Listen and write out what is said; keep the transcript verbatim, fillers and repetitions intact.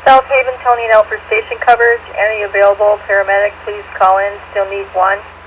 South Haven, Tony and L for station coverage. Any available paramedic, please call in. Still need one.